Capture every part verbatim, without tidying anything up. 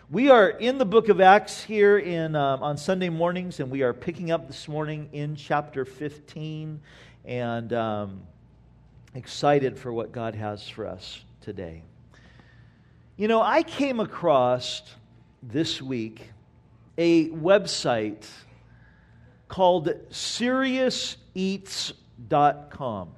We are in the book of Acts here in um, on Sunday mornings, and we are picking up this morning in chapter fifteen, and um, excited for what God has for us today. You know, I came across this week a website called Serious Eats dot com.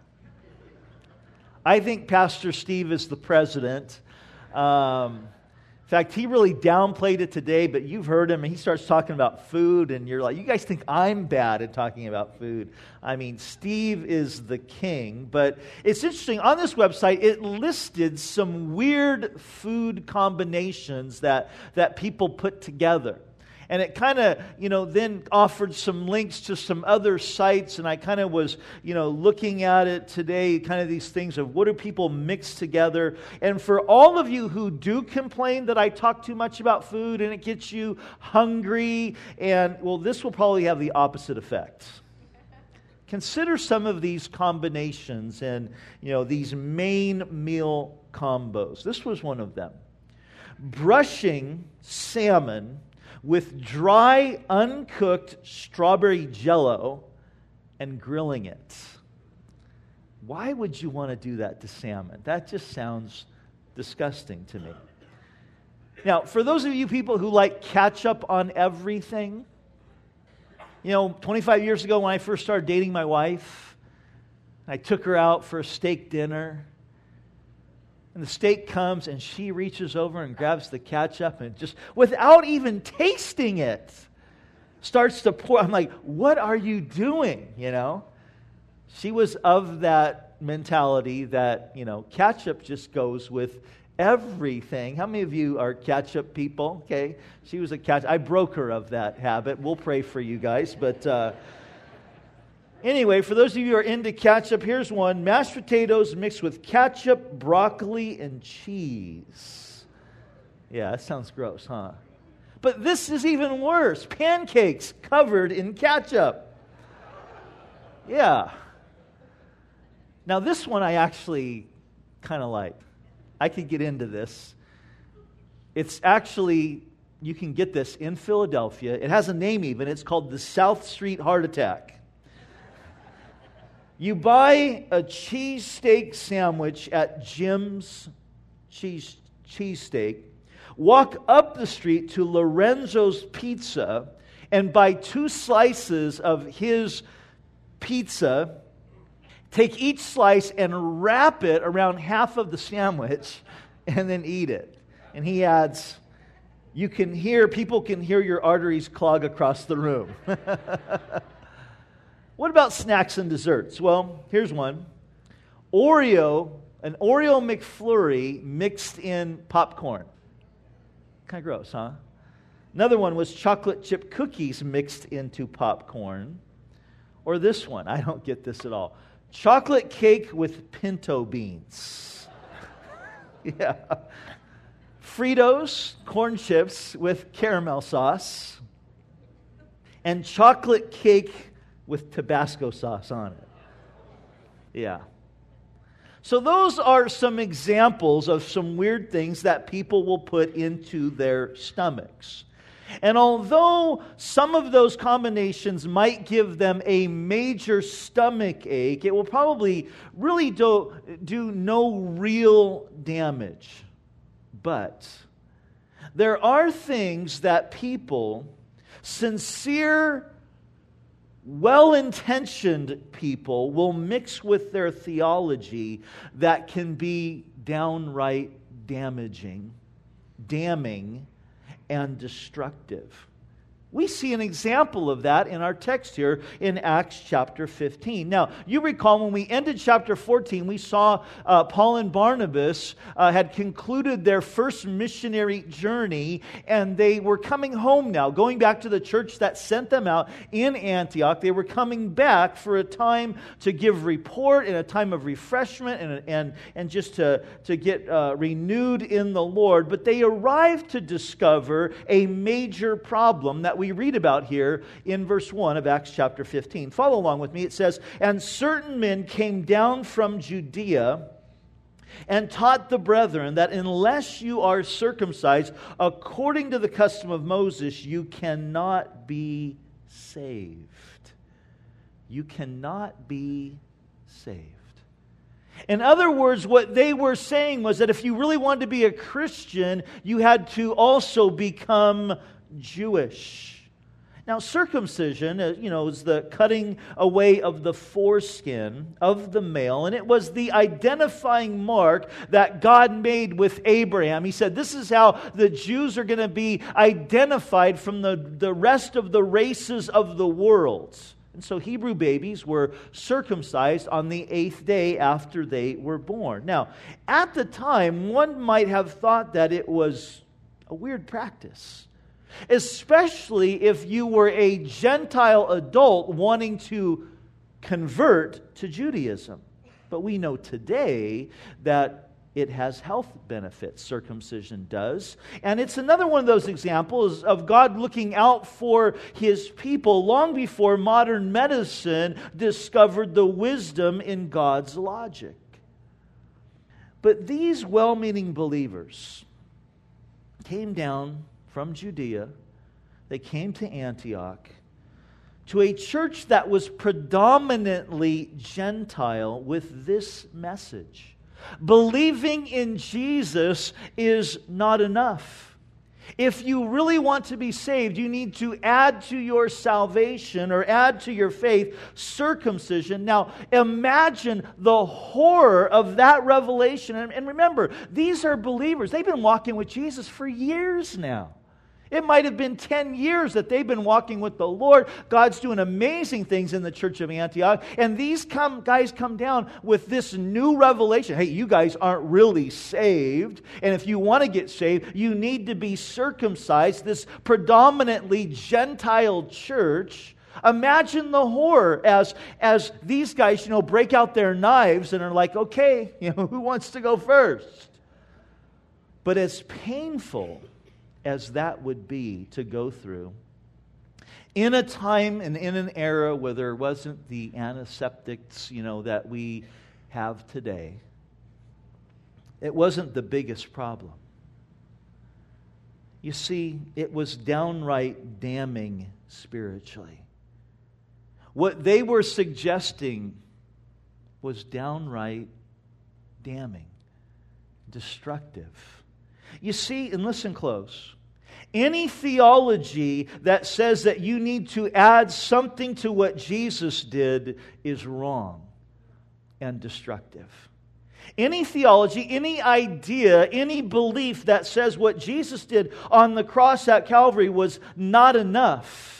I think Pastor Steve is the president. Um, In fact, he really downplayed it today, but you've heard him, and he starts talking about food, and you're like, you guys think I'm bad at talking about food. I mean, Steve is the king, but it's interesting. On this website, it listed some weird food combinations that, that people put together. And it kind of, you know, then offered some links to some other sites, and I kind of was, you know, looking at it today, kind of these things of what do people mix together. And for all of you who do complain that I talk too much about food and it gets you hungry, and, well, this will probably have the opposite effect. Consider some of these combinations and, you know, these main meal combos. This was one of them. Brushing salmon with dry, uncooked strawberry jello and grilling it. Why would you want to do that to salmon? That just sounds disgusting to me. Now, for those of you people who like ketchup on everything, you know, twenty-five years ago when I first started dating my wife, I took her out for a steak dinner. And the steak comes, and she reaches over and grabs the ketchup, and just, without even tasting it, starts to pour. I'm like, what are you doing, you know? She was of that mentality that, you know, ketchup just goes with everything. How many of you are ketchup people? Okay, she was a ketchup. I broke her of that habit. We'll pray for you guys, but... Uh, Anyway, for those of you who are into ketchup, here's one. Mashed potatoes mixed with ketchup, broccoli, and cheese. Yeah, that sounds gross, huh? But this is even worse. Pancakes covered in ketchup. Yeah. Now, this one I actually kind of like. I could get into this. It's actually, you can get this in Philadelphia. It has a name even. It's called the South Street Heart Attack. You buy a cheesesteak sandwich at Jim's Cheese Cheesesteak, walk up the street to Lorenzo's Pizza, and buy two slices of his pizza, take each slice and wrap it around half of the sandwich, and then eat it. And he adds, you can hear, people can hear your arteries clog across the room. What about snacks and desserts? Well, here's one. Oreo, an Oreo McFlurry mixed in popcorn. Kind of gross, huh? Another one was chocolate chip cookies mixed into popcorn. Or this one, I don't get this at all. Chocolate cake with pinto beans. Yeah. Fritos, corn chips with caramel sauce. And chocolate cake with Tabasco sauce on it. Yeah. So those are some examples of some weird things that people will put into their stomachs. And although some of those combinations might give them a major stomach ache, it will probably really do, do no real damage. But there are things that people, sincere, well-intentioned people, will mix with their theology that can be downright damaging, damning, and destructive. We see an example of that in our text here in Acts chapter fifteen. Now, you recall when we ended chapter fourteen, we saw uh, Paul and Barnabas uh, had concluded their first missionary journey, and they were coming home now, going back to the church that sent them out in Antioch. They were coming back for a time to give report and a time of refreshment and, and, and just to, to get uh, renewed in the Lord. But they arrived to discover a major problem that we read about here in verse one of Acts chapter fifteen. Follow along with me. It says, "And certain men came down from Judea and taught the brethren that unless you are circumcised according to the custom of Moses, you cannot be saved. You cannot be saved. In other words, what they were saying was that if you really wanted to be a Christian, you had to also become Jewish. Now, circumcision, you know, is the cutting away of the foreskin of the male, and it was the identifying mark that God made with Abraham. He said, this is how the Jews are going to be identified from the, the rest of the races of the world. And so Hebrew babies were circumcised on the eighth day after they were born. Now, at the time, one might have thought that it was a weird practice, especially if you were a Gentile adult wanting to convert to Judaism. But we know today that it has health benefits, circumcision does. And it's another one of those examples of God looking out for His people long before modern medicine discovered the wisdom in God's logic. But these well-meaning believers came down from Judea. They came to Antioch, to a church that was predominantly Gentile, with this message. Believing in Jesus is not enough. If you really want to be saved, you need to add to your salvation or add to your faith circumcision. Now, imagine the horror of that revelation. And, and remember, these are believers. They've been walking with Jesus for years now. It might have been ten years that they've been walking with the Lord. God's doing amazing things in the church of Antioch. And these come, guys come down with this new revelation. Hey, you guys aren't really saved. And if you want to get saved, you need to be circumcised. This predominantly Gentile church. Imagine the horror as, as these guys, you know, break out their knives and are like, okay, you know, who wants to go first? But as painful as that would be to go through, in a time and in an era where there wasn't the antiseptics, you know, that we have today, it wasn't the biggest problem. You see, it was downright damning spiritually. What they were suggesting was downright damning, destructive. You see, and listen close, any theology that says that you need to add something to what Jesus did is wrong and destructive. Any theology, any idea, any belief that says what Jesus did on the cross at Calvary was not enough,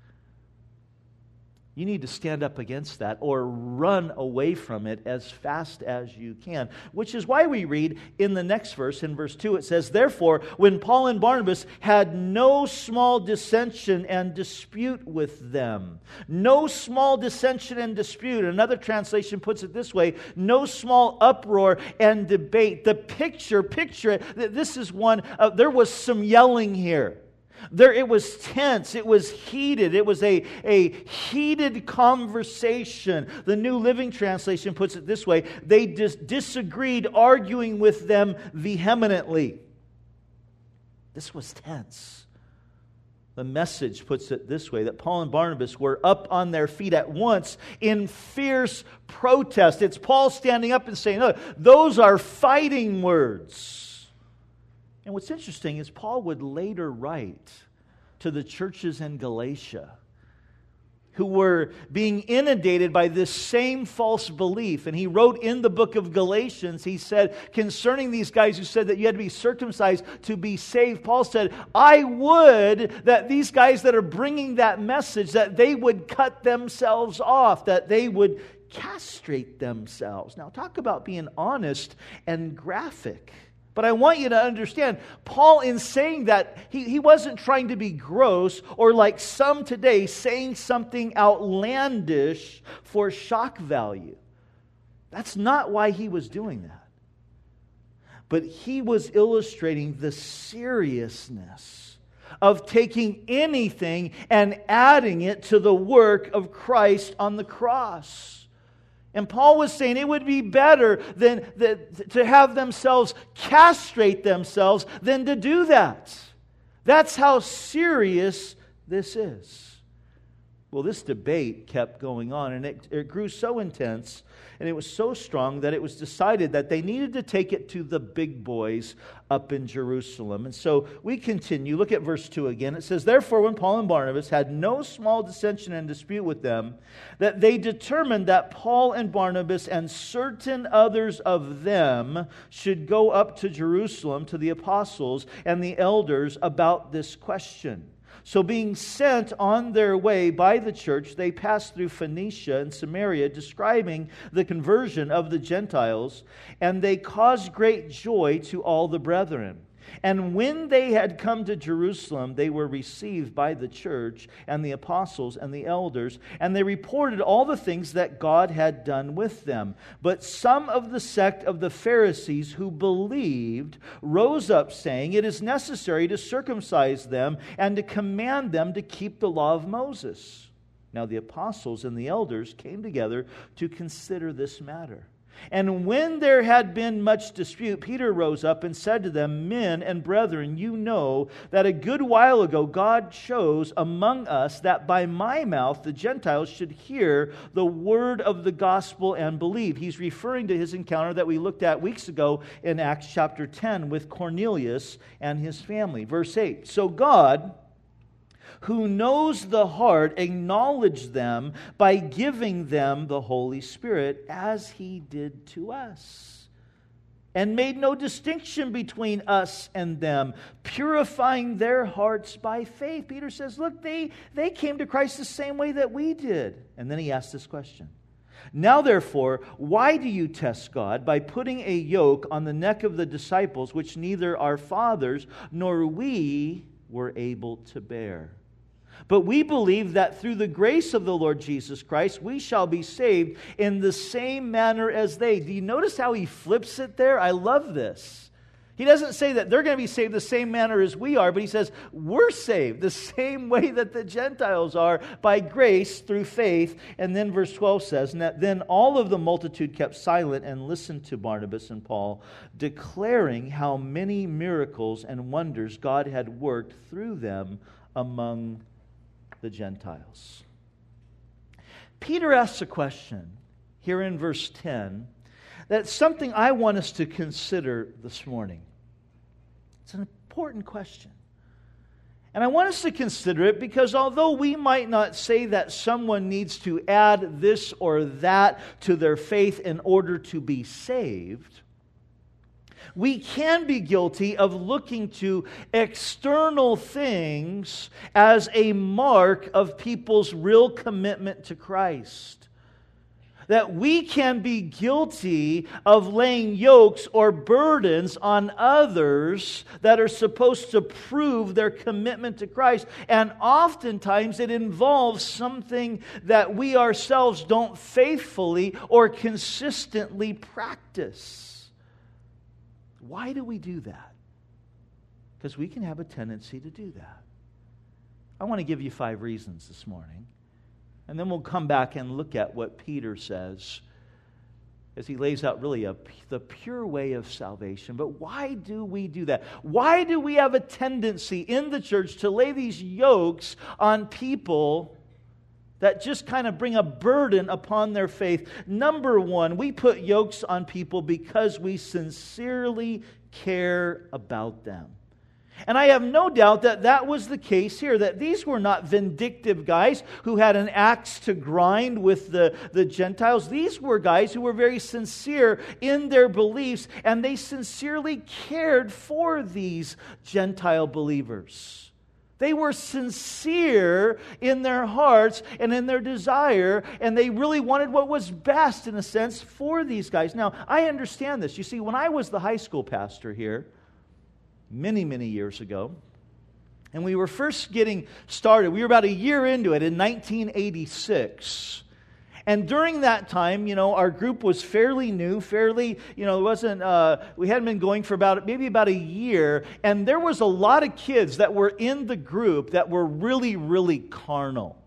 you need to stand up against that or run away from it as fast as you can. Which is why we read in the next verse, in verse two, it says, therefore, when Paul and Barnabas had no small dissension and dispute with them. No small dissension and dispute. Another translation puts it this way, no small uproar and debate. The picture, picture it, this is one, uh, there was some yelling here. There, it was tense, it was heated, it was a, a heated conversation. The New Living Translation puts it this way, they dis- disagreed, arguing with them vehemently. This was tense. The Message puts it this way, that Paul and Barnabas were up on their feet at once in fierce protest. It's Paul standing up and saying, look, those are fighting words. And what's interesting is Paul would later write to the churches in Galatia who were being inundated by this same false belief. And he wrote in the book of Galatians, he said, concerning these guys who said that you had to be circumcised to be saved, Paul said, I would that these guys that are bringing that message, that they would cut themselves off, that they would castrate themselves. Now, talk about being honest and graphic. But I want you to understand, Paul, in saying that, he, he wasn't trying to be gross or like some today saying something outlandish for shock value. That's not why he was doing that. But he was illustrating the seriousness of taking anything and adding it to the work of Christ on the cross. And Paul was saying it would be better than, than to have themselves castrate themselves than to do that. That's how serious this is. Well, this debate kept going on, and it, it grew so intense, and it was so strong that it was decided that they needed to take it to the big boys up in Jerusalem. And so we continue. Look at verse two again. It says, "Therefore, when Paul and Barnabas had no small dissension and dispute with them, that they determined that Paul and Barnabas and certain others of them should go up to Jerusalem to the apostles and the elders about this question. So being sent on their way by the church, they passed through Phoenicia and Samaria, describing the conversion of the Gentiles, and they caused great joy to all the brethren. And when they had come to Jerusalem, they were received by the church and the apostles and the elders, and they reported all the things that God had done with them. But some of the sect of the Pharisees who believed rose up, saying, 'It is necessary to circumcise them and to command them to keep the law of Moses.' Now the apostles and the elders came together to consider this matter. And when there had been much dispute, Peter rose up and said to them, 'Men and brethren, you know that a good while ago God chose among us that by my mouth the Gentiles should hear the word of the gospel and believe.'" He's referring to his encounter that we looked at weeks ago in Acts chapter ten with Cornelius and his family. Verse eight, "So God, who knows the heart, acknowledged them by giving them the Holy Spirit, as He did to us, and made no distinction between us and them, purifying their hearts by faith." Peter says, look, they, they came to Christ the same way that we did. And then he asks this question. "Now therefore, why do you test God by putting a yoke on the neck of the disciples, which neither our fathers nor we were able to bear? But we believe that through the grace of the Lord Jesus Christ, we shall be saved in the same manner as they." Do you notice how he flips it there? I love this. He doesn't say that they're going to be saved the same manner as we are, but he says we're saved the same way that the Gentiles are, by grace through faith. And then verse twelve says, "And that then all of the multitude kept silent and listened to Barnabas and Paul, declaring how many miracles and wonders God had worked through them among the Gentiles." Peter asks a question here in verse ten that's something I want us to consider this morning. It's an important question. And I want us to consider it because although we might not say that someone needs to add this or that to their faith in order to be saved, we can be guilty of looking to external things as a mark of people's real commitment to Christ. That we can be guilty of laying yokes or burdens on others that are supposed to prove their commitment to Christ. And oftentimes it involves something that we ourselves don't faithfully or consistently practice. Why do we do that? Because we can have a tendency to do that. I want to give you five reasons this morning. And then we'll come back and look at what Peter says as he lays out really a, the pure way of salvation. But why do we do that? Why do we have a tendency in the church to lay these yokes on people that just kind of bring a burden upon their faith? Number one, we put yokes on people because we sincerely care about them. And I have no doubt that that was the case here, that these were not vindictive guys who had an axe to grind with the, the Gentiles. These were guys who were very sincere in their beliefs, and they sincerely cared for these Gentile believers. They were sincere in their hearts and in their desire, and they really wanted what was best, in a sense, for these guys. Now, I understand this. You see, when I was the high school pastor here, many, many years ago, and we were first getting started. We were about a year into it in nineteen eighty-six. And during that time, you know, our group was fairly new, fairly, you know, it wasn't, uh, we hadn't been going for about, maybe about a year, and there was a lot of kids that were in the group that were really, really carnal.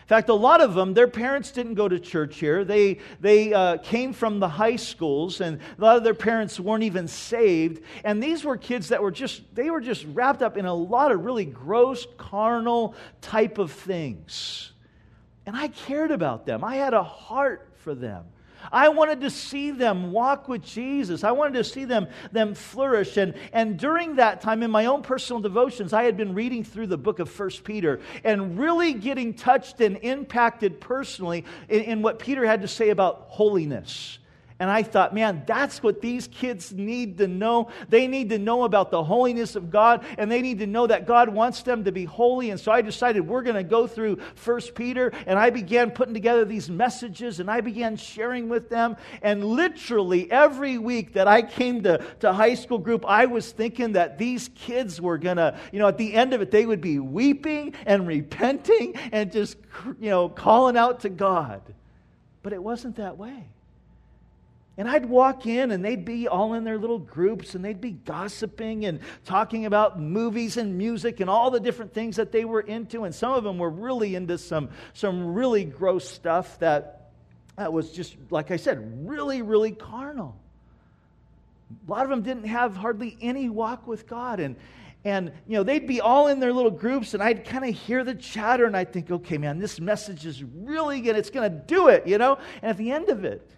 fact, a lot of them, their parents didn't go to church here. They, they uh, came from the high schools, and a lot of their parents weren't even saved. And these were kids that were just, they were just wrapped up in a lot of really gross, carnal type of things. And I cared about them. I had a heart for them. I wanted to see them walk with Jesus. I wanted to see them, them flourish. And, and during that time, in my own personal devotions, I had been reading through the book of First Peter and really getting touched and impacted personally in, in what Peter had to say about holiness. And I thought, man, that's what these kids need to know. They need to know about the holiness of God, and they need to know that God wants them to be holy. And so I decided we're going to go through First Peter, and I began putting together these messages, and I began sharing with them. And literally every week that I came to, to high school group, I was thinking that these kids were going to, you know, at the end of it, they would be weeping and repenting and just, you know, calling out to God. But it wasn't that way. And I'd walk in and they'd be all in their little groups and they'd be gossiping and talking about movies and music and all the different things that they were into. And some of them were really into some, some really gross stuff that, that was just, like I said, really, really carnal. A lot of them didn't have hardly any walk with God. And, and you know, they'd be all in their little groups and I'd kind of hear the chatter and I'd think, okay, man, this message is really good. It's going to do it, you know. And at the end of it,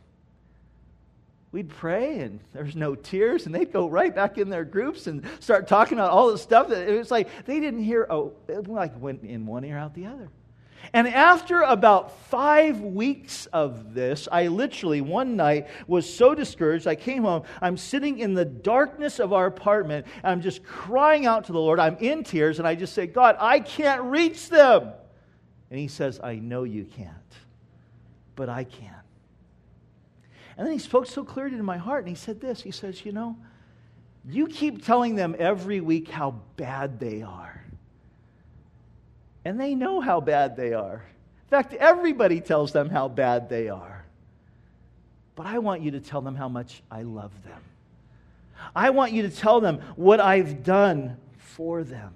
we'd pray and there's no tears and they'd go right back in their groups and start talking about all the stuff that it was like they didn't hear, oh, it like went in one ear out the other. And after about five weeks of this, I literally one night was so discouraged. I came home, I'm sitting in the darkness of our apartment, and I'm just crying out to the Lord. I'm in tears and I just say, God, I can't reach them. And He says, I know you can't, but I can. And then He spoke so clearly to my heart, and He said this. He says, you know, you keep telling them every week how bad they are. And they know how bad they are. In fact, everybody tells them how bad they are. But I want you to tell them how much I love them. I want you to tell them what I've done for them.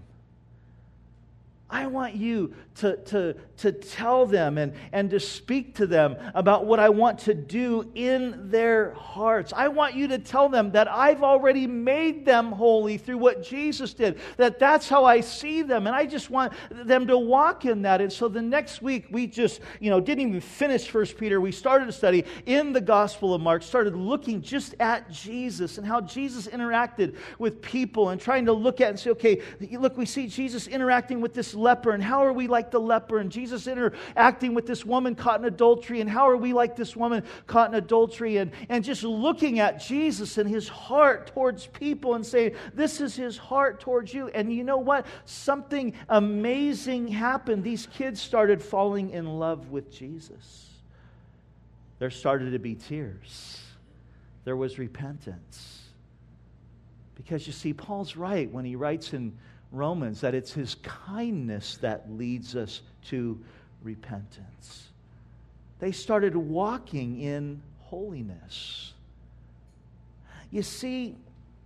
I want you to, to, to tell them and, and to speak to them about what I want to do in their hearts. I want you to tell them that I've already made them holy through what Jesus did, that that's how I see them, and I just want them to walk in that. And so the next week, we just, you know, didn't even finish First Peter. We started a study in the Gospel of Mark, started looking just at Jesus and how Jesus interacted with people and trying to look at and say, okay, look, we see Jesus interacting with this leper, and how are we like the leper? And Jesus interacting with this woman caught in adultery, and how are we like this woman caught in adultery? And, and just looking at Jesus and His heart towards people and saying, this is His heart towards you. And you know what? Something amazing happened. These kids started falling in love with Jesus. There started to be tears. There was repentance. Because you see, Paul's right when he writes in Romans that it's His kindness that leads us to repentance. They started walking in holiness. You see,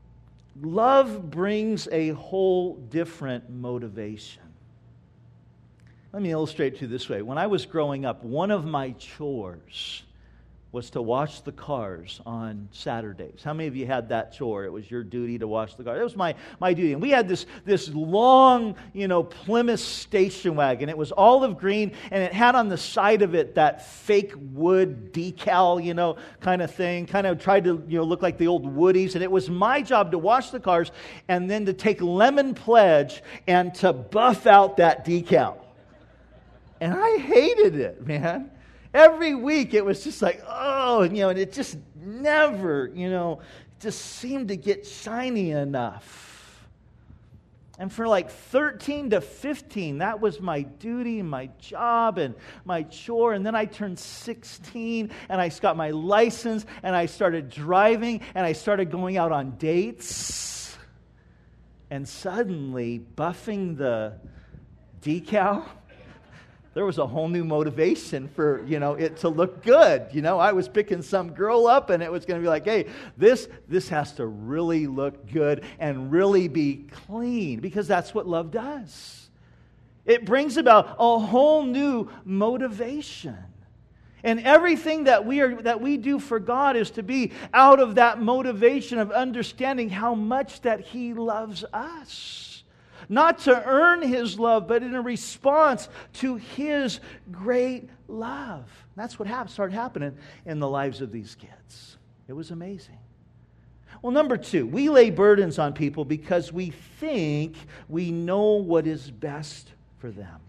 love brings a whole different motivation. Let me illustrate it to you this way. When I was growing up, one of my chores was to wash the cars on Saturdays. How many of you had that chore? It was your duty to wash the cars. It was my, my duty. And we had this, this long, you know, Plymouth station wagon. It was olive green, and it had on the side of it that fake wood decal, you know, kind of thing. Kind of tried to, you know, look like the old Woodies. And it was my job to wash the cars and then to take Lemon Pledge and to buff out that decal. And I hated it, man. Every week it was just like, oh, you know, and it just never, you know, just seemed to get shiny enough. And for like thirteen to fifteen, that was my duty, my job, and my chore. And then I turned sixteen, and I got my license, and I started driving, and I started going out on dates. And suddenly, buffing the decal, there was a whole new motivation for, you know, it to look good. You know, I was picking some girl up, and it was going to be like, hey, this this has to really look good and really be clean, because that's what love does. It brings about a whole new motivation. And everything that we are that we do for God is to be out of that motivation of understanding how much that He loves us. Not to earn His love, but in a response to His great love. That's what happened, started happening in the lives of these kids. It was amazing. Well, number two, we lay burdens on people because we think we know what is best for them.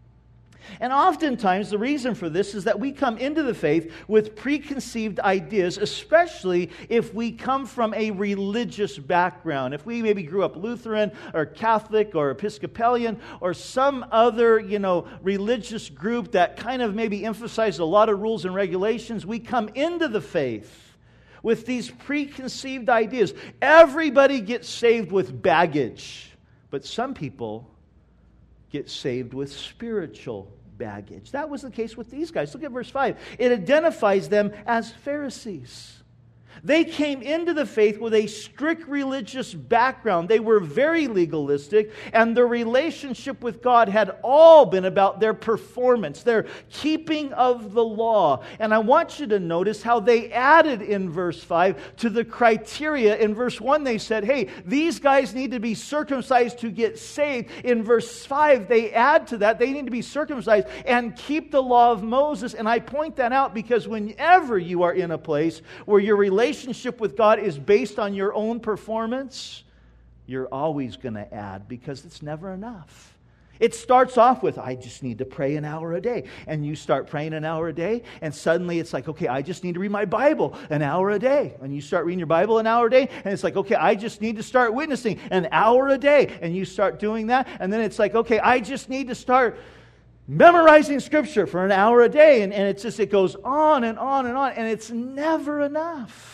And oftentimes the reason for this is that we come into the faith with preconceived ideas, especially if we come from a religious background. If we maybe grew up Lutheran or Catholic or Episcopalian or some other, you know, religious group that kind of maybe emphasized a lot of rules and regulations, we come into the faith with these preconceived ideas. Everybody gets saved with baggage, but some people get saved with spiritual baggage. That was the case with these guys. Look at verse five. It identifies them as Pharisees. They came into the faith with a strict religious background. They were very legalistic, and their relationship with God had all been about their performance, their keeping of the law. And I want you to notice how they added in verse five to the criteria. In verse one, they said, hey, these guys need to be circumcised to get saved. In verse five, they add to that, they need to be circumcised and keep the law of Moses. And I point that out because whenever you are in a place where your relationship relationship with God is based on your own performance, you're always going to add because it's never enough. It starts off with, I just need to pray an hour a day. And you start praying an hour a day, and suddenly it's like, okay, I just need to read my Bible an hour a day. And you start reading your Bible an hour a day, and it's like, okay, I just need to start witnessing an hour a day. And you start doing that, and then it's like, okay, I just need to start memorizing Scripture for an hour a day. And, and it's just, it goes on and on and on, and it's never enough.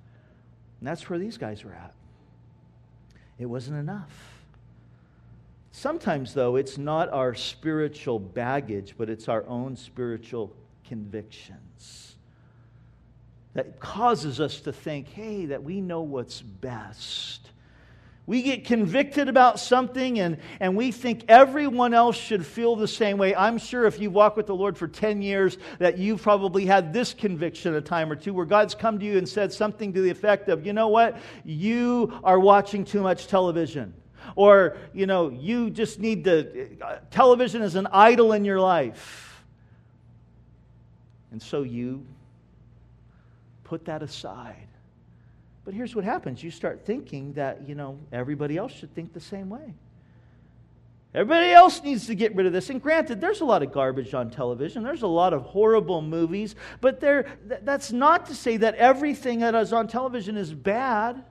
And that's where these guys were at. It wasn't enough. Sometimes, though, it's not our spiritual baggage, but it's our own spiritual convictions that causes us to think, hey, that we know what's best. We get convicted about something and, and we think everyone else should feel the same way. I'm sure if you've walked with the Lord for ten years that you've probably had this conviction a time or two where God's come to you and said something to the effect of, you know what, you are watching too much television. Or, you know, you just need to, television is an idol in your life. And so you put that aside. But here's what happens. You start thinking that, you know, everybody else should think the same way. Everybody else needs to get rid of this. And granted, there's a lot of garbage on television. There's a lot of horrible movies. But there, th- that's not to say that everything that is on television is bad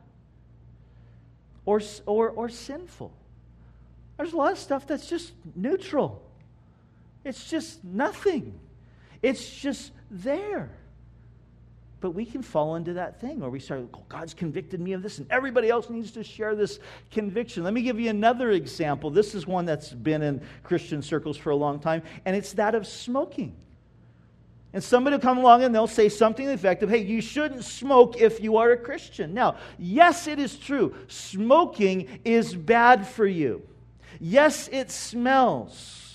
or, or, or sinful. There's a lot of stuff that's just neutral. It's just nothing. It's just there. But we can fall into that thing where we start, oh, God's convicted me of this, and everybody else needs to share this conviction. Let me give you another example. This is one that's been in Christian circles for a long time, and it's that of smoking. And somebody will come along and they'll say something to the effect of, hey, you shouldn't smoke if you are a Christian. Now, yes, it is true. Smoking is bad for you. Yes, it smells.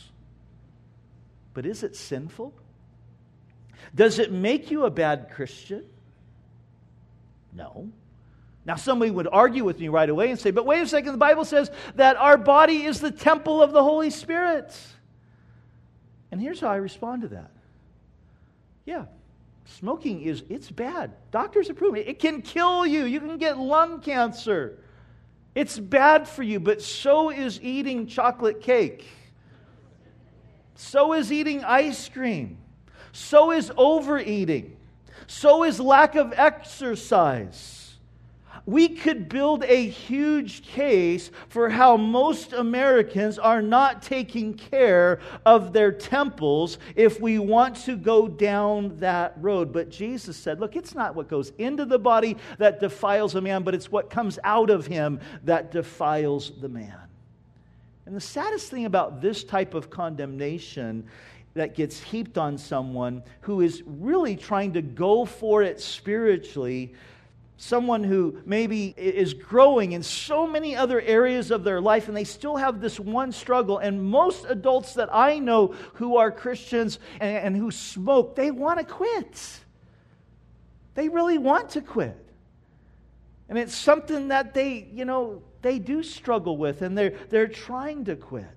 But is it sinful? Does it make you a bad Christian? No. Now, somebody would argue with me right away and say, but wait a second, the Bible says that our body is the temple of the Holy Spirit. And here's how I respond to that. Yeah, smoking is, it's bad. Doctors approve it. It can kill you. You can get lung cancer. It's bad for you, but so is eating chocolate cake. So is eating ice cream. So is overeating. So is lack of exercise. We could build a huge case for how most Americans are not taking care of their temples if we want to go down that road. But Jesus said, look, it's not what goes into the body that defiles a man, but it's what comes out of him that defiles the man. And the saddest thing about this type of condemnation that gets heaped on someone who is really trying to go for it spiritually Someone who maybe is growing in so many other areas of their life and they still have this one struggle. And most adults that I know who are Christians and, and who smoke, they want to quit. They really want to quit. And it's something that they, you know, they do struggle with, and they're, they're trying to quit.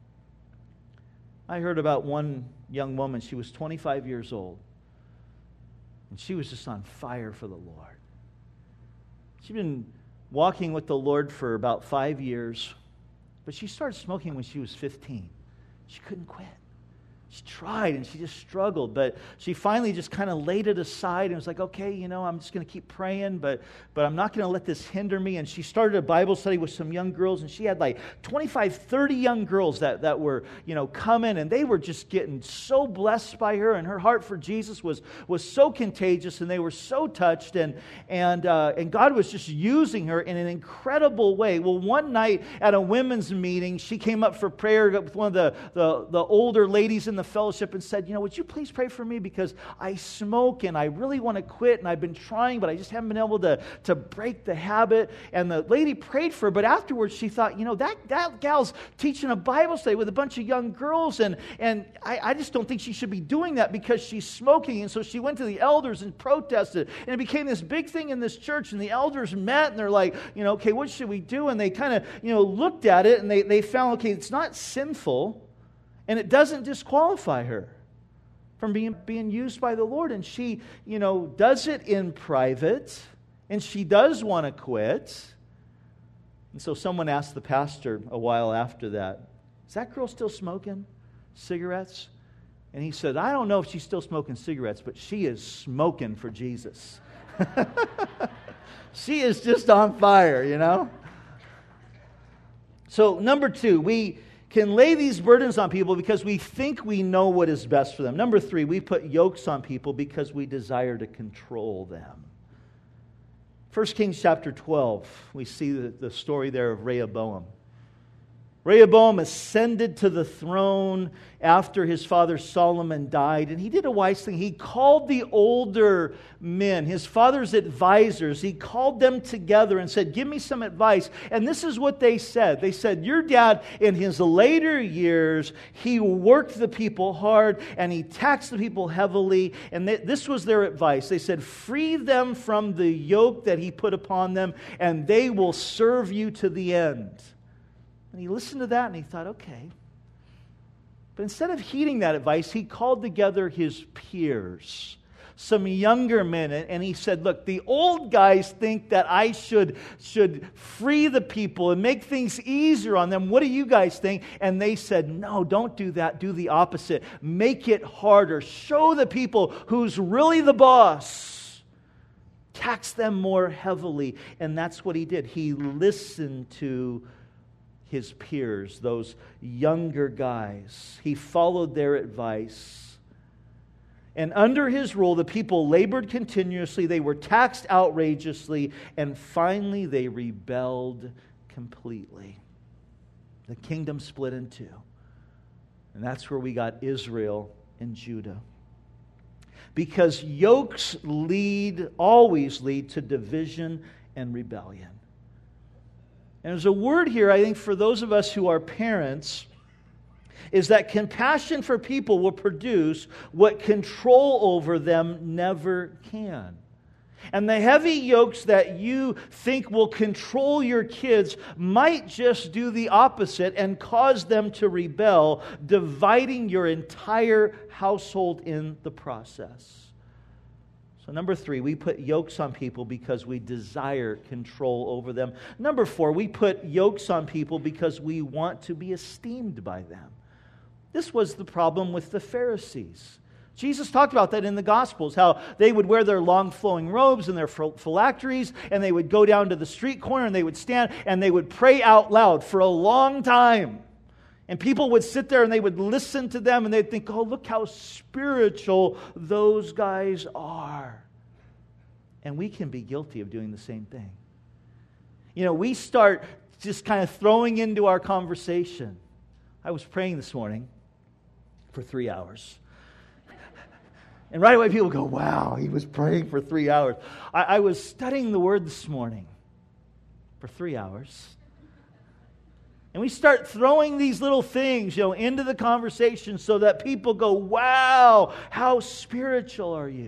I heard about one young woman. She was twenty-five years old, and she was just on fire for the Lord. She'd been walking with the Lord for about five years, but she started smoking when she was fifteen. She couldn't quit. She tried and she just struggled, but she finally just kind of laid it aside and was like, okay, you know, I'm just going to keep praying, but but I'm not going to let this hinder me. And she started a Bible study with some young girls, and she had like twenty-five, thirty young girls that, that were, you know, coming, and they were just getting so blessed by her, and her heart for Jesus was was so contagious, and they were so touched, and and uh, and God was just using her in an incredible way. Well, one night at a women's meeting, she came up for prayer with one of the, the, the older ladies in the fellowship and said, you know, would you please pray for me, because I smoke and I really want to quit, and I've been trying, but I just haven't been able to, to break the habit. And the lady prayed for her, but afterwards she thought, you know, that, that gal's teaching a Bible study with a bunch of young girls, and, and I, I just don't think she should be doing that because she's smoking. And so she went to the elders and protested, and it became this big thing in this church, and the elders met, and they're like, you know, okay, what should we do? And they kind of, you know, looked at it, and they, they found, okay, it's not sinful, and it doesn't disqualify her from being, being used by the Lord. And she, you know, does it in private, and she does want to quit. And so someone asked the pastor a while after that, is that girl still smoking cigarettes? And he said, I don't know if she's still smoking cigarettes, but she is smoking for Jesus. She is just on fire, you know? So number two, we can lay these burdens on people because we think we know what is best for them. Number three, we put yokes on people because we desire to control them. First Kings chapter twelve, we see the, the story there of Rehoboam. Rehoboam ascended to the throne after his father Solomon died, and he did a wise thing. He called the older men, his father's advisors, he called them together and said, give me some advice. And this is what they said. They said, your dad, in his later years, he worked the people hard, and he taxed the people heavily, and they, this was their advice. They said, free them from the yoke that he put upon them, and they will serve you to the end. And he listened to that and he thought, okay. But instead of heeding that advice, he called together his peers, some younger men, and he said, look, the old guys think that I should, should free the people and make things easier on them. What do you guys think? And they said, no, don't do that. Do the opposite. Make it harder. Show the people who's really the boss. Tax them more heavily. And that's what he did. He listened to his peers, those younger guys. He followed their advice. And under his rule, the people labored continuously, they were taxed outrageously, and finally they rebelled completely. The kingdom split in two. And that's where we got Israel and Judah. Because yokes lead, always lead to division and rebellion. And there's a word here, I think, for those of us who are parents, is that compassion for people will produce what control over them never can. And the heavy yokes that you think will control your kids might just do the opposite and cause them to rebel, dividing your entire household in the process. So number three, we put yokes on people because we desire control over them. Number four, we put yokes on people because we want to be esteemed by them. This was the problem with the Pharisees. Jesus talked about that in the Gospels, how they would wear their long flowing robes and their phylacteries, and they would go down to the street corner and they would stand and they would pray out loud for a long time. And people would sit there and they would listen to them and they'd think, oh, look how spiritual those guys are. And we can be guilty of doing the same thing. You know, we start just kind of throwing into our conversation. I was praying this morning for three hours. And right away people go, wow, he was praying for three hours. I, I was studying the Word this morning for three hours. And we start throwing these little things, you know, into the conversation so that people go, wow, how spiritual are you?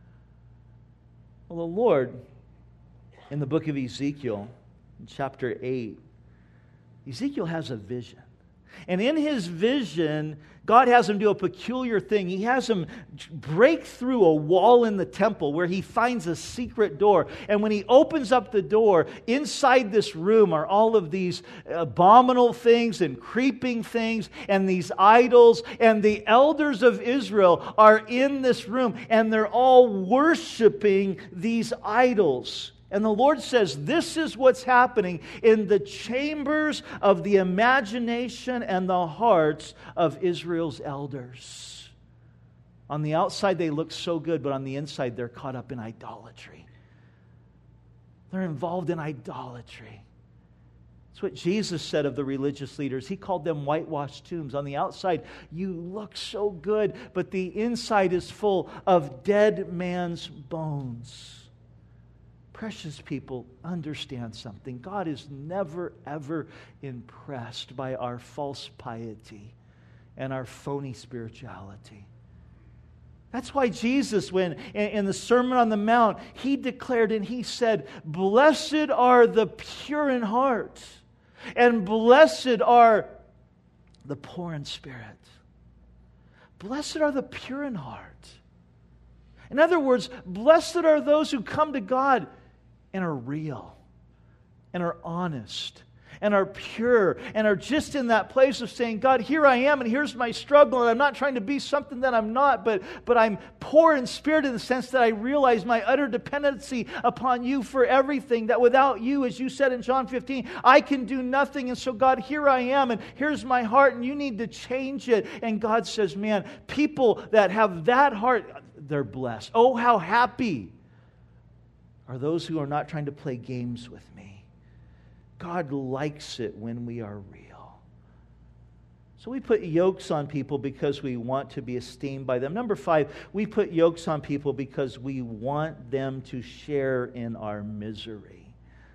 Well, the Lord, in the book of Ezekiel, in chapter eight, Ezekiel has a vision. And in his vision, God has him do a peculiar thing. He has him break through a wall in the temple where he finds a secret door. And when he opens up the door, inside this room are all of these abominable things and creeping things and these idols. And the elders of Israel are in this room and they're all worshiping these idols. And the Lord says, this is what's happening in the chambers of the imagination and the hearts of Israel's elders. On the outside, they look so good, but on the inside, they're caught up in idolatry. They're involved in idolatry. That's what Jesus said of the religious leaders. He called them whitewashed tombs. On the outside, you look so good, but the inside is full of dead man's bones. Precious people, understand something. God is never, ever impressed by our false piety and our phony spirituality. That's why Jesus, when in the Sermon on the Mount, He declared and He said, blessed are the pure in heart, and blessed are the poor in spirit. Blessed are the pure in heart. In other words, blessed are those who come to God and are real, and are honest, and are pure, and are just in that place of saying, God, here I am, and here's my struggle, and I'm not trying to be something that I'm not, but, but I'm poor in spirit in the sense that I realize my utter dependency upon You for everything, that without You, as You said in John fifteen, I can do nothing, and so God, here I am, and here's my heart, and You need to change it. And God says, man, people that have that heart, they're blessed. Oh, how happy are those who are not trying to play games with me. God likes it when we are real. So we put yokes on people because we want to be esteemed by them. Number five, we put yokes on people because we want them to share in our misery.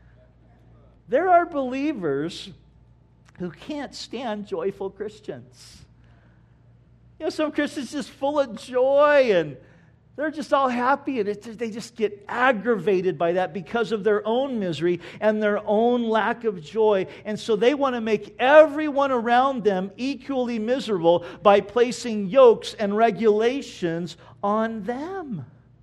There are believers who can't stand joyful Christians. You know, some Christians just full of joy and they're just all happy, and it's, they just get aggravated by that because of their own misery and their own lack of joy. And so they want to make everyone around them equally miserable by placing yokes and regulations on them.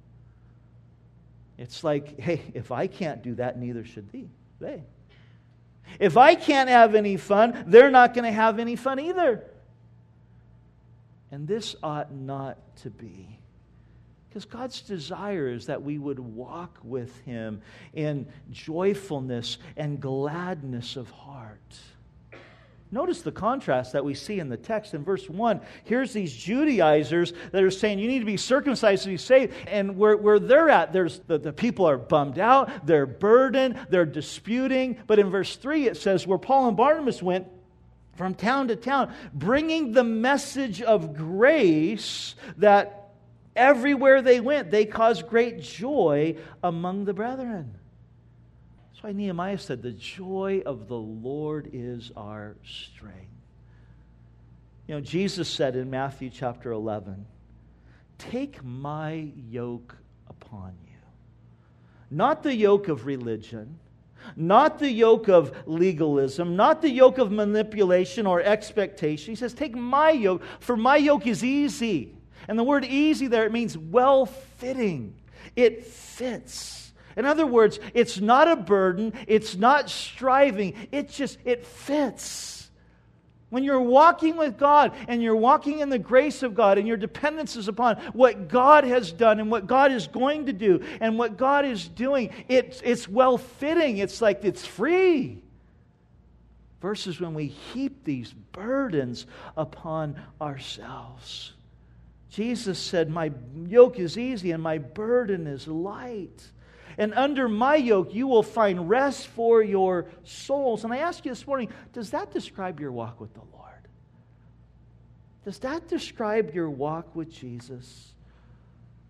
It's like, hey, if I can't do that, neither should they. they. If I can't have any fun, they're not going to have any fun either. And this ought not to be. Because God's desire is that we would walk with Him in joyfulness and gladness of heart. Notice the contrast that we see in the text in verse one. Here's these Judaizers that are saying you need to be circumcised to be saved. And where, where they're at, there's the, the people are bummed out, they're burdened, they're disputing. But in verse three it says, where Paul and Barnabas went from town to town, bringing the message of grace that everywhere they went, they caused great joy among the brethren. That's why Nehemiah said, the joy of the Lord is our strength. You know, Jesus said in Matthew chapter eleven, take my yoke upon you. Not the yoke of religion, not the yoke of legalism, not the yoke of manipulation or expectation. He says, take my yoke, for my yoke is easy. And the word easy there, it means well-fitting. It fits. In other words, it's not a burden. It's not striving. It just, it fits. When you're walking with God and you're walking in the grace of God and your dependence is upon what God has done and what God is going to do and what God is doing, it's, it's well-fitting. It's like it's free. Versus when we heap these burdens upon ourselves. Jesus said, my yoke is easy and my burden is light. And under my yoke you will find rest for your souls. And I ask you this morning, does that describe your walk with the Lord? Does that describe your walk with Jesus?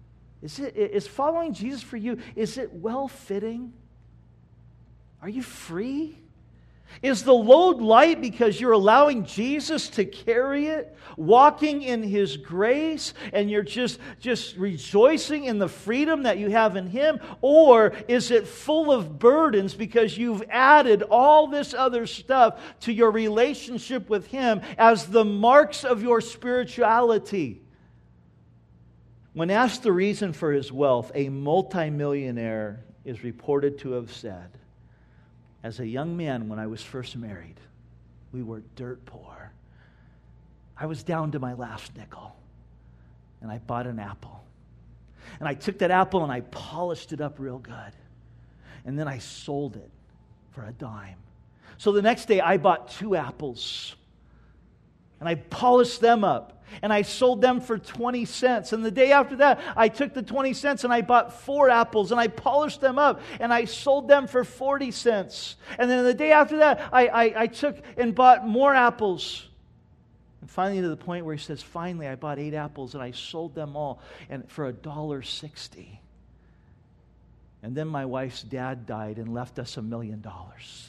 Is it is following Jesus for you, is it well-fitting? Are you free? Is the load light because you're allowing Jesus to carry it, walking in His grace, and you're just, just rejoicing in the freedom that you have in Him? Or is it full of burdens because you've added all this other stuff to your relationship with Him as the marks of your spirituality? When asked the reason for his wealth, a multimillionaire is reported to have said, "As a young man, when I was first married, we were dirt poor. I was down to my last nickel, and I bought an apple. And I took that apple and I polished it up real good. And then I sold it for a dime. So the next day, I bought two apples, and I polished them up. And I sold them for twenty cents. And the day after that, I took the twenty cents and I bought four apples and I polished them up and I sold them for forty cents. And then the day after that, I, I, I took and bought more apples. And finally to the point where he says, finally, I bought eight apples and I sold them all and for a dollar sixty. And then my wife's dad died and left us a million dollars.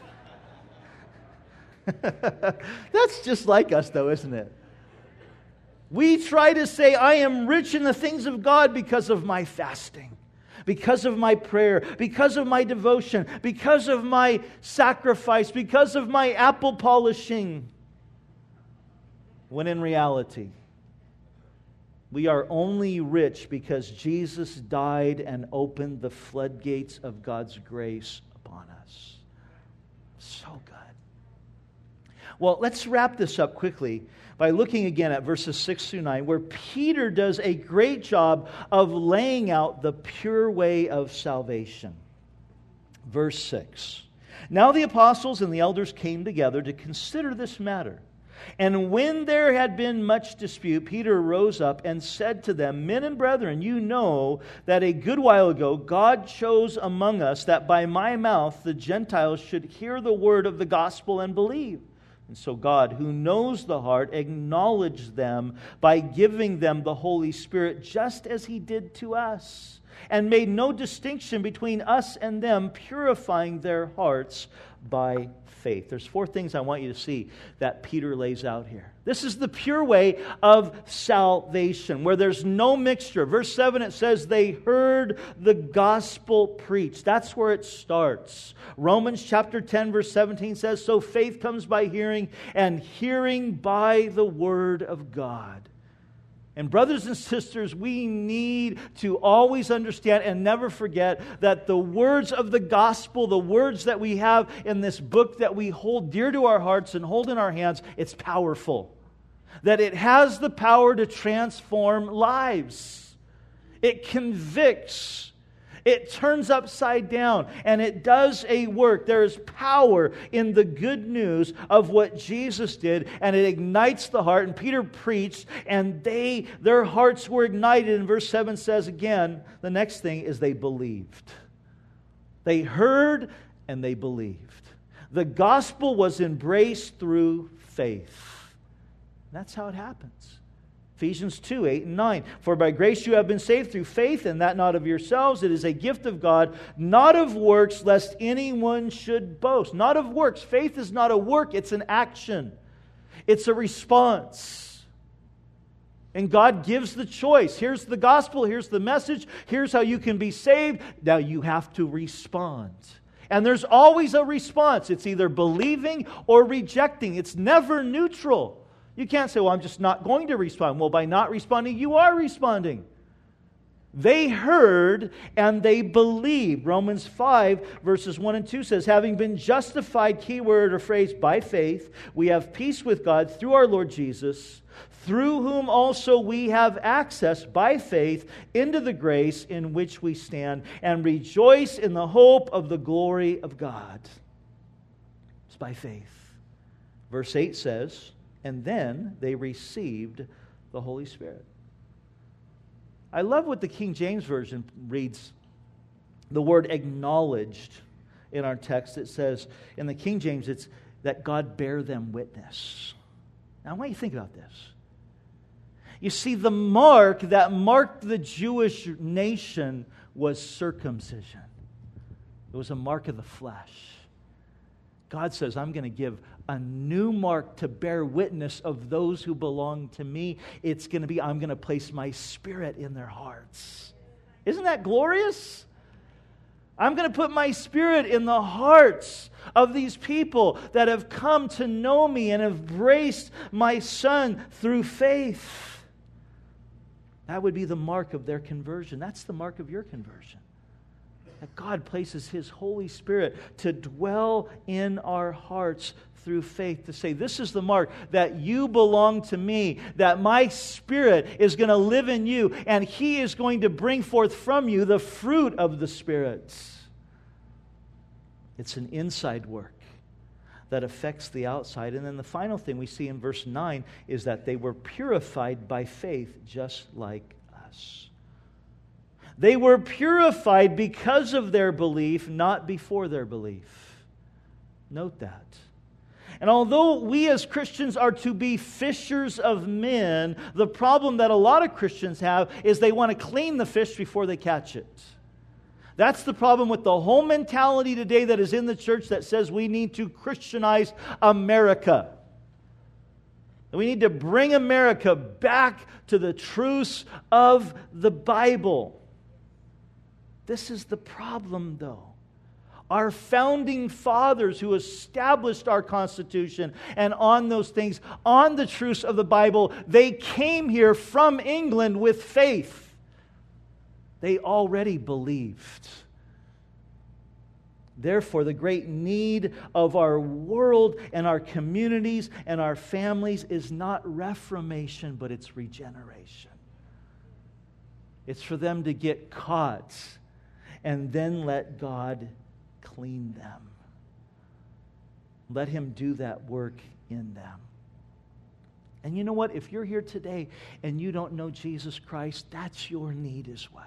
That's just like us though, isn't it? We try to say, I am rich in the things of God because of my fasting, because of my prayer, because of my devotion, because of my sacrifice, because of my apple polishing. When in reality, we are only rich because Jesus died and opened the floodgates of God's grace upon us. So good. Well, let's wrap this up quickly by looking again at verses six through nine, where Peter does a great job of laying out the pure way of salvation. Verse six. Now the apostles and the elders came together to consider this matter. And when there had been much dispute, Peter rose up and said to them, Men and brethren, you know that a good while ago God chose among us that by my mouth the Gentiles should hear the word of the gospel and believe. And so God, who knows the heart, acknowledged them by giving them the Holy Spirit just as He did to us, and made no distinction between us and them, purifying their hearts by faith. There's four things I want you to see that Peter lays out here. This is the pure way of salvation, where there's no mixture. Verse seven, it says, they heard the gospel preached. That's where it starts. Romans chapter ten, verse seventeen says, so faith comes by hearing, and hearing by the word of God. And brothers and sisters, we need to always understand and never forget that the words of the gospel, the words that we have in this book that we hold dear to our hearts and hold in our hands, it's powerful. That it has the power to transform lives. It convicts. It turns upside down, and it does a work. There is power in the good news of what Jesus did, and it ignites the heart. And Peter preached, and they their hearts were ignited. And verse seven says again, the next thing is they believed. They heard, and they believed. The gospel was embraced through faith. That's how it happens. Ephesians two, eight and nine. For by grace you have been saved through faith, and that not of yourselves. It is a gift of God, not of works, lest anyone should boast. Not of works. Faith is not a work, it's an action. It's a response. And God gives the choice. Here's the gospel, here's the message, here's how you can be saved. Now you have to respond. And there's always a response. It's either believing or rejecting. It's never neutral. You can't say, well, I'm just not going to respond. Well, by not responding, you are responding. They heard and they believed. Romans five, verses one and two says, having been justified, key word or phrase, by faith, we have peace with God through our Lord Jesus, through whom also we have access by faith into the grace in which we stand, and rejoice in the hope of the glory of God. It's by faith. Verse eight says, and then they received the Holy Spirit. I love what the King James Version reads. The word acknowledged in our text. It says, in the King James, it's that God bear them witness. Now, I want you to think about this. You see, the mark that marked the Jewish nation was circumcision. It was a mark of the flesh. God says, I'm going to give a new mark to bear witness of those who belong to me. It's going to be, I'm going to place my Spirit in their hearts. Isn't that glorious? I'm going to put my Spirit in the hearts of these people that have come to know me and have embraced my Son through faith. That would be the mark of their conversion. That's the mark of your conversion. That God places His Holy Spirit to dwell in our hearts through faith, to say, this is the mark that you belong to me, that my Spirit is going to live in you, and He is going to bring forth from you the fruit of the Spirit. It's an inside work that affects the outside. And then the final thing we see in verse nine is that they were purified by faith just like us. They were purified because of their belief, not before their belief. Note that. And although we as Christians are to be fishers of men, the problem that a lot of Christians have is they want to clean the fish before they catch it. That's the problem with the whole mentality today that is in the church that says we need to Christianize America. We need to bring America back to the truths of the Bible. This is the problem, though. Our founding fathers who established our Constitution and on those things, on the truths of the Bible, they came here from England with faith. They already believed. Therefore, the great need of our world and our communities and our families is not reformation, but it's regeneration. It's for them to get caught and then let God clean them. Let Him do that work in them. And you know what? If you're here today and you don't know Jesus Christ, that's your need as well.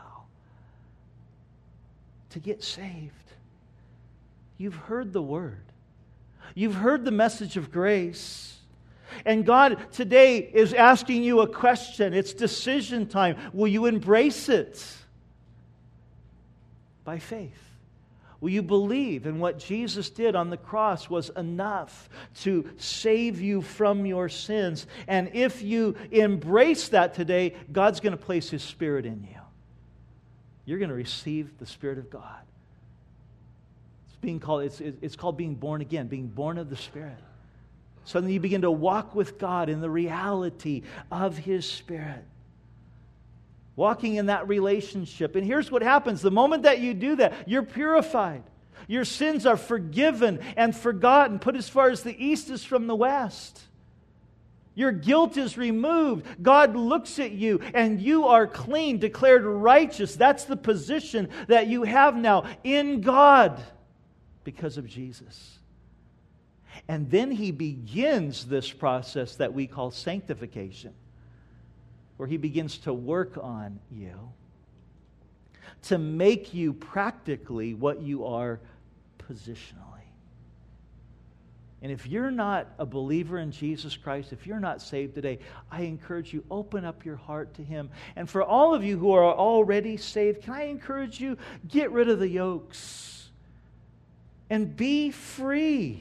To get saved. You've heard the word. You've heard the message of grace. And God today is asking you a question. It's decision time. Will you embrace it? By faith. Will you believe in what Jesus did on the cross was enough to save you from your sins? And if you embrace that today, God's going to place His Spirit in you. You're going to receive the Spirit of God. It's being called, it's, it's called being born again, being born of the Spirit. Suddenly you begin to walk with God in the reality of His Spirit. Walking in that relationship. And here's what happens. The moment that you do that, you're purified. Your sins are forgiven and forgotten, put as far as the east is from the west. Your guilt is removed. God looks at you and you are clean, declared righteous. That's the position that you have now in God because of Jesus. And then He begins this process that we call sanctification, where He begins to work on you to make you practically what you are positionally. And if you're not a believer in Jesus Christ, if you're not saved today, I encourage you, open up your heart to Him. And for all of you who are already saved, can I encourage you, get rid of the yokes and be free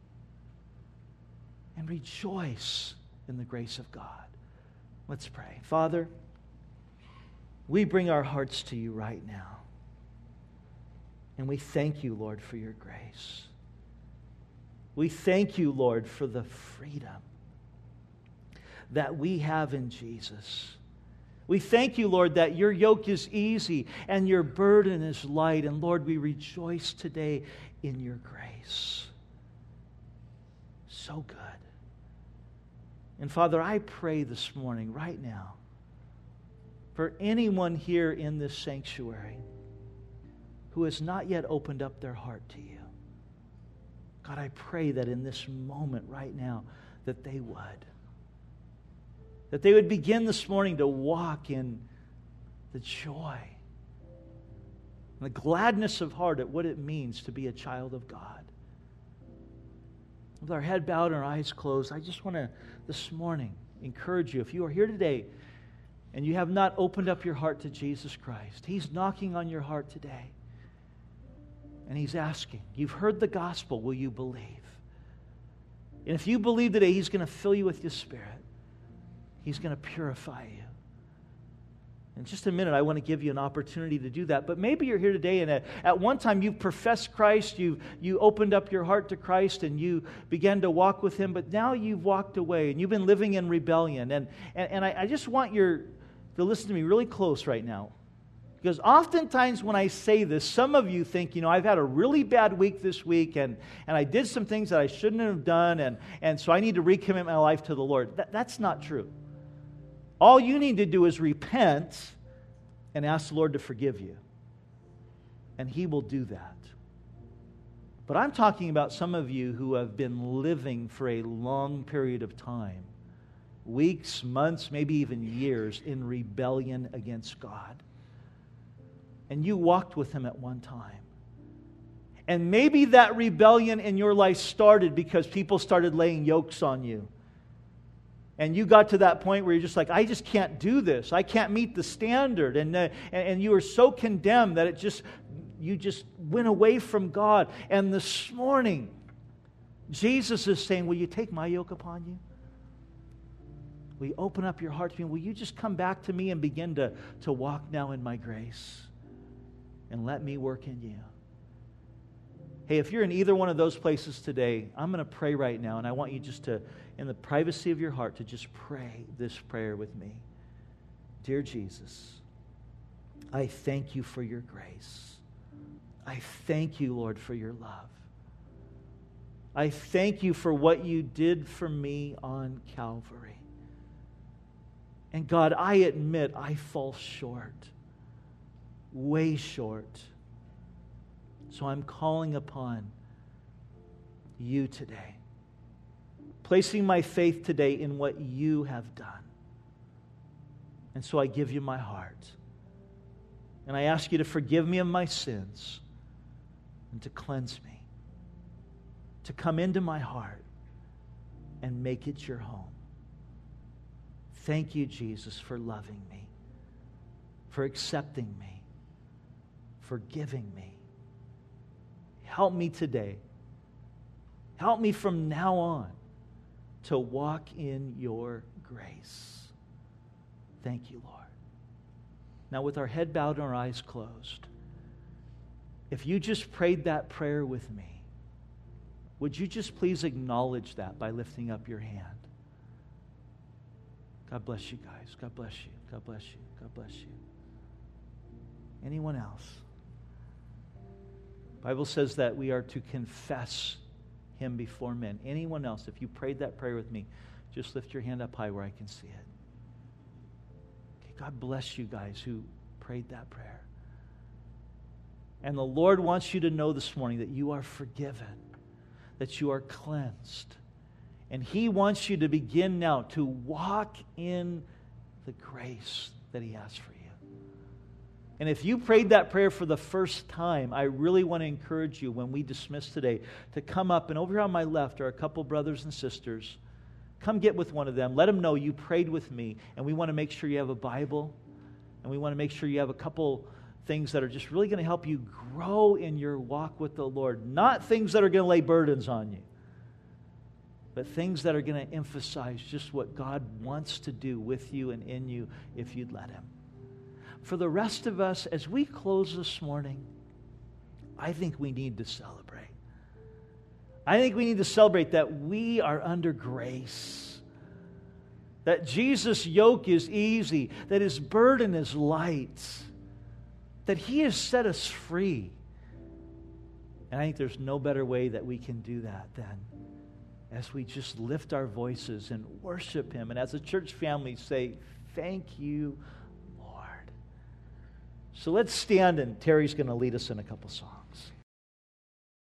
and rejoice in the grace of God. Let's pray. Father, we bring our hearts to you right now. And we thank you, Lord, for your grace. We thank you, Lord, for the freedom that we have in Jesus. We thank you, Lord, that your yoke is easy and your burden is light. And Lord, we rejoice today in your grace. So good. And Father, I pray this morning, right now, for anyone here in this sanctuary who has not yet opened up their heart to you. God, I pray that in this moment right now, that they would. That they would begin this morning to walk in the joy and the gladness of heart at what it means to be a child of God. With our head bowed and our eyes closed, I just want to, this morning, encourage you. If you are here today and you have not opened up your heart to Jesus Christ, He's knocking on your heart today. And He's asking, you've heard the gospel, will you believe? And if you believe today, He's going to fill you with His Spirit. He's going to purify you. In just a minute, I want to give you an opportunity to do that. But maybe you're here today and at, at one time you've professed Christ, you you opened up your heart to Christ and you began to walk with Him, but now you've walked away and you've been living in rebellion. And, and, and I, I just want you to listen to me really close right now. Because oftentimes when I say this, some of you think, you know, I've had a really bad week this week and, and I did some things that I shouldn't have done, and, and so I need to recommit my life to the Lord. That, that's not true. All you need to do is repent and ask the Lord to forgive you. And He will do that. But I'm talking about some of you who have been living for a long period of time, weeks, months, maybe even years, in rebellion against God. And you walked with Him at one time. And maybe that rebellion in your life started because people started laying yokes on you. And you got to that point where you're just like, I just can't do this. I can't meet the standard. And, uh, and, and you were so condemned that it just, you just went away from God. And this morning, Jesus is saying, will you take my yoke upon you? Will you open up your heart to me? Will you just come back to me and begin to, to walk now in my grace? And let me work in you. Hey, if you're in either one of those places today, I'm going to pray right now, and I want you just to, in the privacy of your heart, to just pray this prayer with me. Dear Jesus, I thank you for your grace. I thank you, Lord, for your love. I thank you for what you did for me on Calvary. And God, I admit I fall short, way short. So I'm calling upon you today, placing my faith today in what you have done. And so I give you my heart. And I ask you to forgive me of my sins and to cleanse me, to come into my heart and make it your home. Thank you, Jesus, for loving me, for accepting me, for giving me. Help me today. Help me from now on to walk in your grace. Thank you, Lord. Now, with our head bowed and our eyes closed, if you just prayed that prayer with me, would you just please acknowledge that by lifting up your hand? God bless you guys. God bless you. God bless you. God bless you. Anyone else? The Bible says that we are to confess Him before men. Anyone else, if you prayed that prayer with me, just lift your hand up high where I can see it. Okay, God bless you guys who prayed that prayer. And the Lord wants you to know this morning that you are forgiven, that you are cleansed. And He wants you to begin now to walk in the grace that He has for you. And if you prayed that prayer for the first time, I really want to encourage you when we dismiss today to come up, and over here on my left are a couple brothers and sisters. Come get with one of them. Let them know you prayed with me, and we want to make sure you have a Bible, and we want to make sure you have a couple things that are just really going to help you grow in your walk with the Lord. Not things that are going to lay burdens on you, but things that are going to emphasize just what God wants to do with you and in you if you'd let Him. For the rest of us, as we close this morning, I think we need to celebrate. I think we need to celebrate that we are under grace, that Jesus' yoke is easy, that His burden is light, that He has set us free. And I think there's no better way that we can do that than as we just lift our voices and worship Him. And as a church family say, thank you, Lord. So let's stand, and Terry's going to lead us in a couple songs.